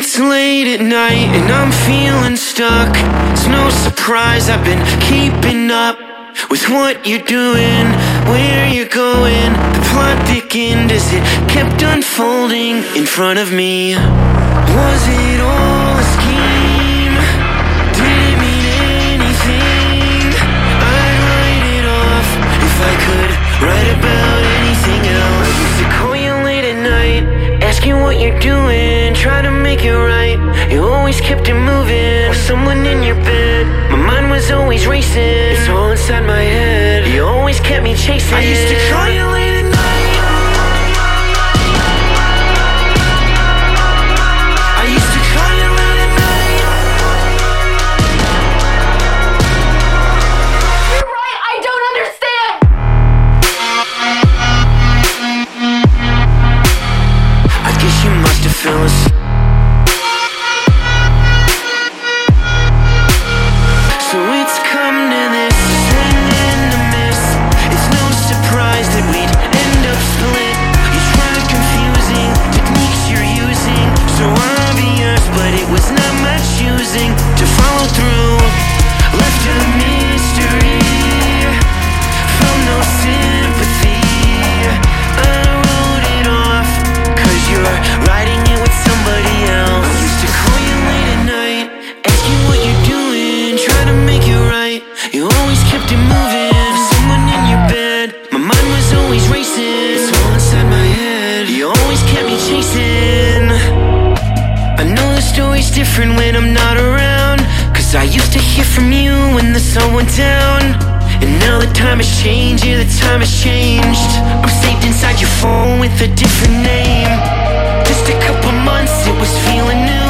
It's late at night and I'm feeling stuck. It's no surprise I've been keeping up with what you're doing, where you're going. The plot thickened as it kept unfolding in front of me. Was it all a scheme? Did it mean anything? I'd write it off if I could write about anything else. I used to call you late at night, asking what you're doing, try to make it right. You always kept it moving with someone in your bed. My mind was always racing, it's all inside my head. You always kept me chasing. I used to call you late at night. I used to call you late at night. You're right, I don't understand. I guess you must have fell asleep. So it's come to this, swing and a miss. It's no surprise that we'd end up split. You tried confusing techniques you're using, so obvious, but it was not much using to follow through. Left a mystery, felt no sympathy. I wrote it off, cause you're writing it with somebody else. I used to call you late at night, ask you what you're doing, try to make it right. You always kept it moving with someone in your bed. My mind was always racing, it's all inside my head. You always kept me chasing. I know the story's different when I'm not around, cause I used to hear from you when the sun went down. And now the time has changed, yeah, the time has changed. I'm saved inside your phone with a different name. Just a couple months, it was feeling new.